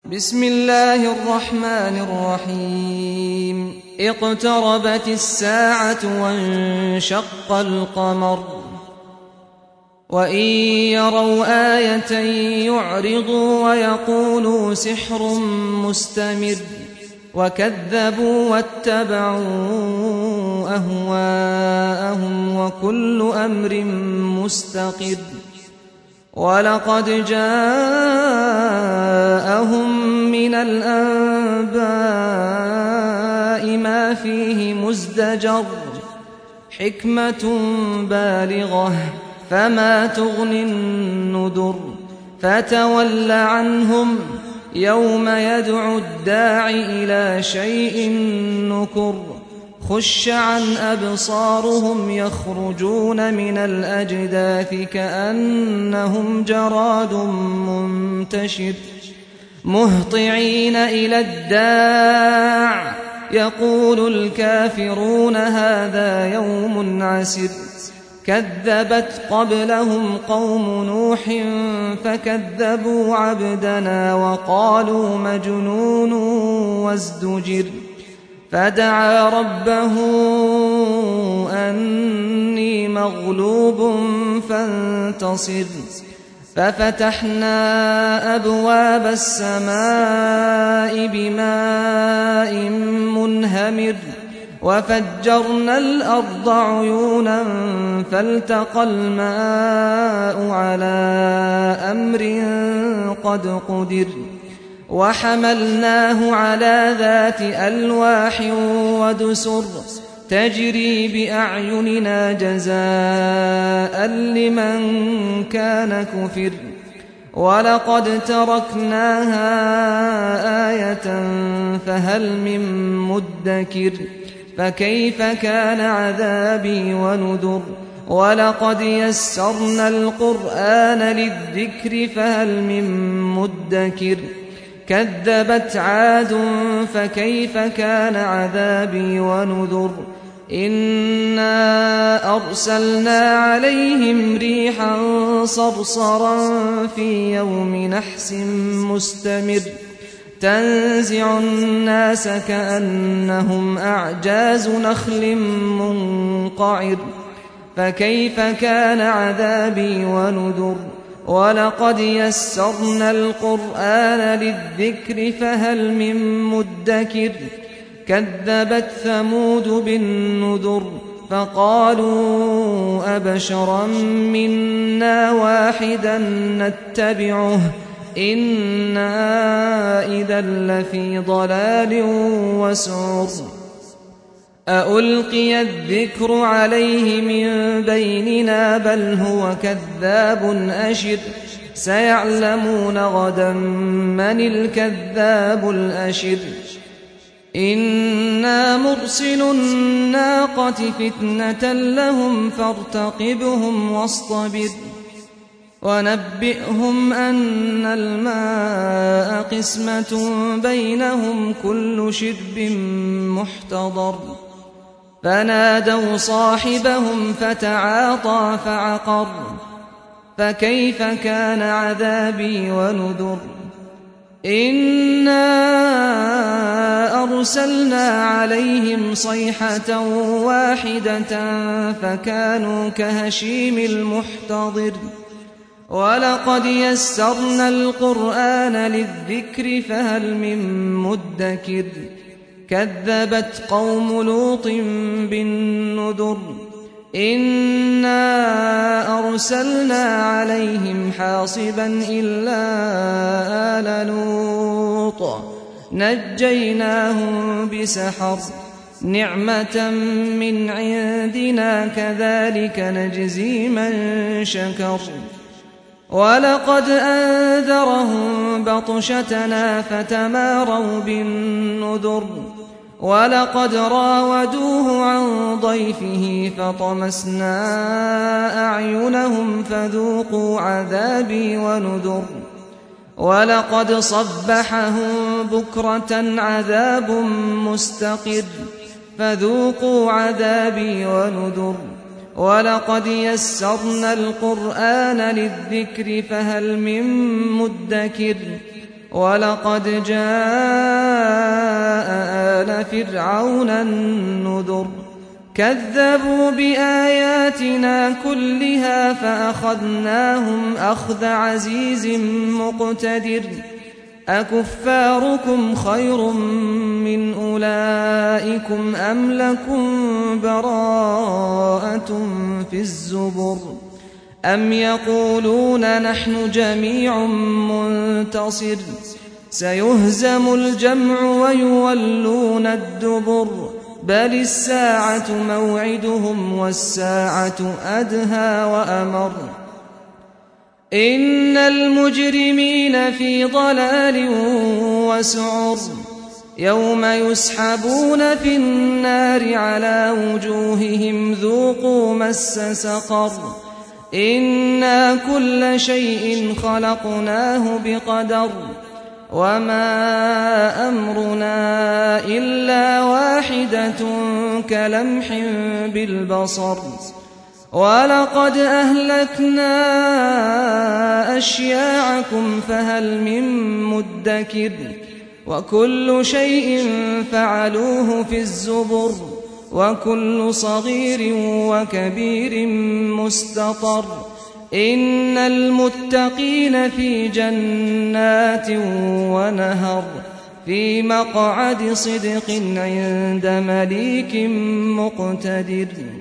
بسم الله الرحمن الرحيم اقتربت الساعة وانشق القمر وإن يروا آية يعرضوا ويقولوا سحر مستمر وكذبوا واتبعوا أهواءهم وكل أمر مستقر ولقد جاءهم من الأنباء ما فيه مزدجر حكمة بالغة فما تغني النذر فتول عنهم يوم يدعو الداع إلى شيء نكر خش عن أبصارهم يخرجون من الأجداث كأنهم جراد منتشر مهطعين إلى الداع يقول الكافرون هذا يوم عسر كذبت قبلهم قوم نوح فكذبوا عبدنا وقالوا مجنون وازدجر فدعا ربه أني مغلوب فانتصر ففتحنا أبواب السماء بماء منهمر وفجرنا الأرض عيونا فالتقى الماء على أمر قد قدر وحملناه على ذات ألواح ودسر تجري بأعيننا جزاء لمن كان كفر ولقد تركناها آية فهل من مدكر فكيف كان عذابي ونذر ولقد يسرنا القرآن للذكر فهل من مدكر كذبت عاد فكيف كان عذابي ونذر إنا أرسلنا عليهم ريحا صرصرا في يوم نحس مستمر تنزع الناس كأنهم أعجاز نخل منقعر فكيف كان عذابي ونذر ولقد يسرنا القرآن للذكر فهل من مدكر كذبت ثمود بالنذر فقالوا أبشرا منا واحدا نتبعه إنا إذا لفي ضلال وسعر أألقي الذكر عليه من بيننا بل هو كذاب أشر سيعلمون غدا من الكذاب الأشر إنا مرسل الناقة فتنة لهم فارتقبهم واصطبر ونبئهم أن الماء قسمة بينهم كل شرب محتضر فنادوا صاحبهم فتعاطى فعقر فكيف كان عذابي ونذر إنا أرسلنا عليهم صيحة واحدة فكانوا كهشيم المحتضر ولقد يسرنا القرآن للذكر فهل من مدكر كذبت قوم لوط بالنذر إنا أرسلنا عليهم حاصبا إلا آل لوط نجيناهم بسحر نعمة من عندنا كذلك نجزي من شكر ولقد أنذرهم بطشتنا فتماروا بالنذر ولقد راودوه عن ضيفه فطمسنا أعينهم فذوقوا عذابي ونذر ولقد صبحهم بكرة عذاب مستقر فذوقوا عذابي ونذر ولقد يسرنا القرآن للذكر فهل من مدكر ولقد جاء آل فرعون النذر كذبوا بآياتنا كلها فأخذناهم أخذ عزيز مقتدر أكفاركم خير من أولئكم أم لكم براءة في الزبر أم يقولون نحن جميع منتصر سيهزم الجمع ويولون الدبر بل الساعة موعدهم والساعة أدهى وأمر إن المجرمين في ضلال وسعر يوم يسحبون في النار على وجوههم ذوقوا مس سقر إنا كل شيء خلقناه بقدر وما أمرنا إلا واحدة كلمح بالبصر ولقد أهلكنا أشياعكم فهل من مدكر وكل شيء فعلوه في الزبر وكل صغير وكبير مستطر إن المتقين في جنات ونهر في مقعد صدق عند مليك مقتدر